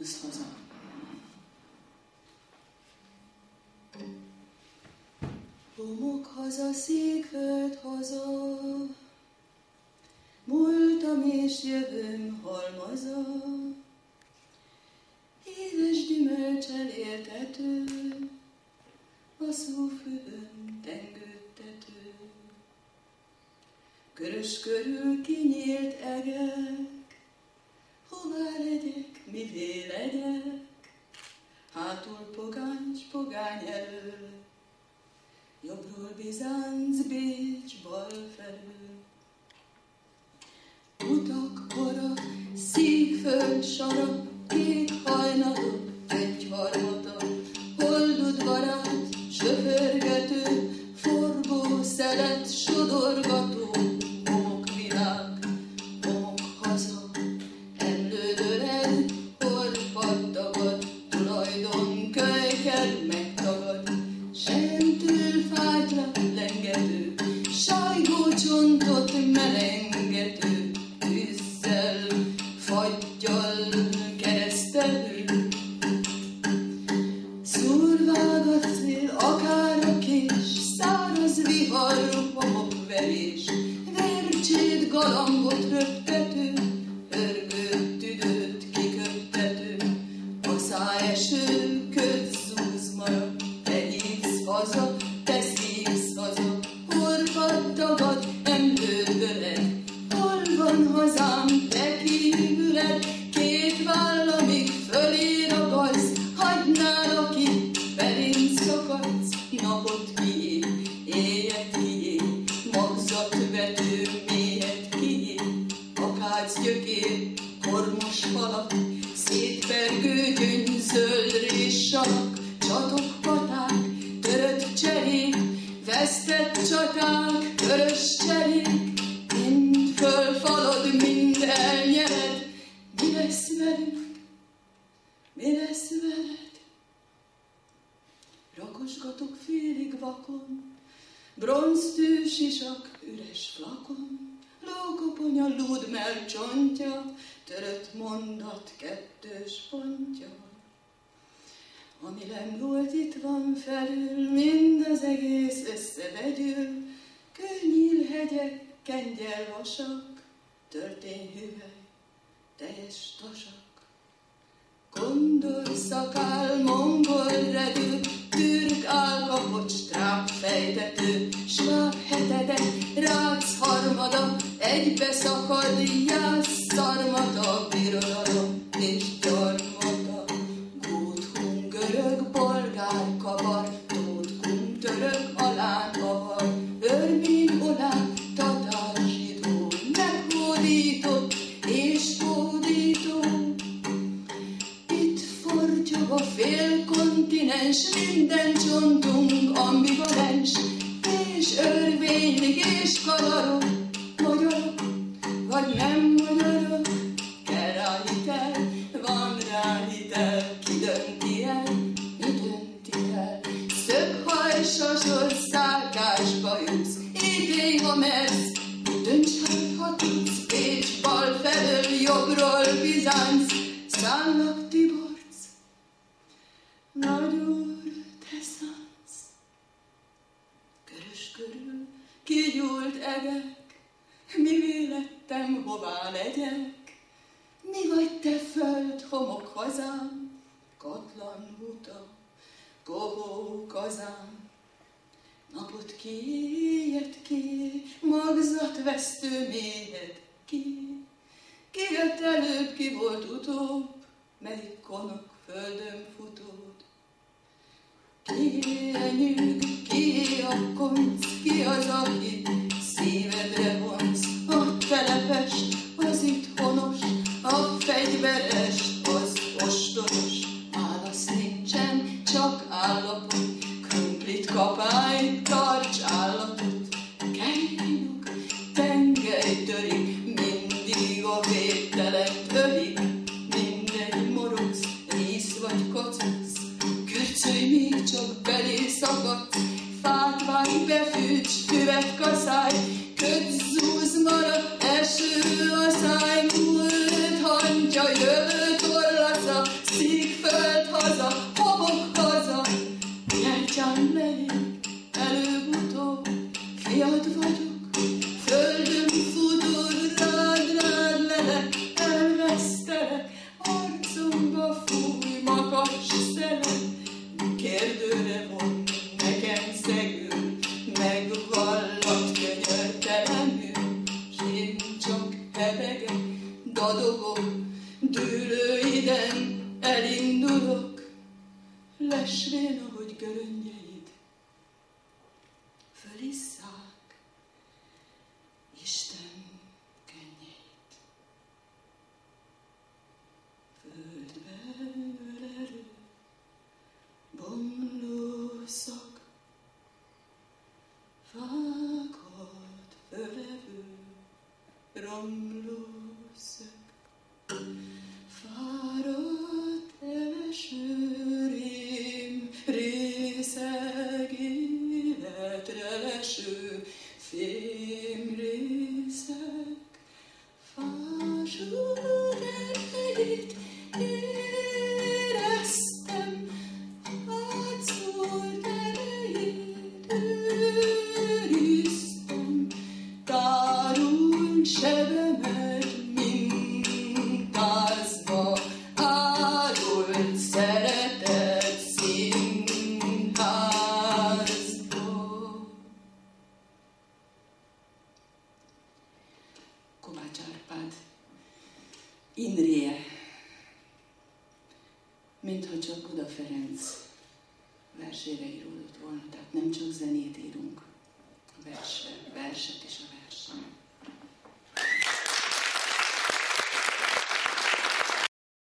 Húz haza. Homok haza, Székföld haza, múltam és jövőm halmaza, édes gyümölcsel éltető, a szófüvön tengődtető. Körös körül kinyílt egek, hová legyek, mivé legyek, hátul pogány elől, jobbról Bizánc, Bécs, bal felől. Utak, korak, Székföld sara, kék hajnalok, egyharmata, holdudvarát, söpörgető, forgó szelet, sodorgató, homokvilág, homok haza, emlődöled, horpad tagad, tulajdon kölyked megtagad, sejemtől fágylat lengető, sajgó csontot melengető, tűzzel, faggyal keresztelő. Szúrvág a szél, akár a kés, száraz vihar, homokverés, vercsét, galambot röptető, hörgőt, tüdőt kiköptető, a szájeső, köd zúz marad, te hívsz haza, te szívsz haza, horpad tagad, emlődöled, hol van hazám, te kívüled, két vállamig fölé ragadsz, hagynálak itt, belén szakadsz, napot kiél, éjjel kiél, magzatvető, mélyet kiél, akác gyökér, kormos halak, szétpergő gyöngy, zöld réssalak, csatok paták, törött cserék, vesztett csaták, körös cserék, mind fölfalod, mind elnyered. Mi lesz velünk? Mi lesz veled? Rakosgatok félig vakon, bronztű sisak, üres flakon, lókoponya, lúdmell csontja, törött mondat, kettős pontja. Ami nem volt, itt van felül, mind az egész összevegyül, kőnyílhegyek, kengyelvasak, történyhüvely, teljes tasak. Kondor szakál, mongol redő, türk álkapocs, trák fejtető, sváb hetede, rác harmada, egybe szakad, jász szarmata, birodalom és gyarmata. Góthun, görög, bolgár, kabar, tóthun, török, alán, avar, örmény, olán, tatár, zsidó, meghódított és hódító. Itt fortyog a fél kontinens, minden csontunk ambivalens, és örvénylik és kavarok, magyarok, vagy nem magyarok, kell rá hitel, van rá hitel, ki dönti el, mi dönti el. Szöghajsasod, szálkás bajusz, ítélj, ha mersz, dönts hát, ha tudsz, Bécs bal felől, jobbról Bizánc, szállnak Tiborc, nagy úr, te szánsz. Körös körül kigyúlt egek, mivé lettem, hová legyek? Mi vagy te föld, homok hazám, katlan huta, kohó kazám. Napot kiéjed ki, magzatvesztő mélyed ki. Ki jött előbb, ki volt utóbb, melyik konok földön futód? Ki a nyűg, ki a konc, ki az, aki szívedre vonz? A telepest, az itthonos, a fegyveres, az ostoros. Válasz nincsen, csak állapot, krumplit kapálj, tarts állatot. Kenyog, tengely törik, mindig a védtelent ölik, mindegy morogsz, rész vagy kacagsz, kürcölj, még csak belé szakadsz, fát vágj, befűts, füvet kaszálj, köd zúz marad, eső a száj, múlt hantja, jövő torlasza, dadogok, dűlőiden elindulok, lesvén, ahogy göröngyeit fölisszák Isten könnyeit. Földben ölerő, bomló szak, fákat fölevő, romló szög. Fáradt esőrém, részeg életre leső, fémrészeg, fásult erejét éreztem, átszólt erejét őriztem, tárult sebemet mintázva, árult szeretet színházba. Kovács Árpád, Imréje, mintha csak Buda Ferenc versére íródott volna, tehát nem csak zenét írunk, a verset és a verset.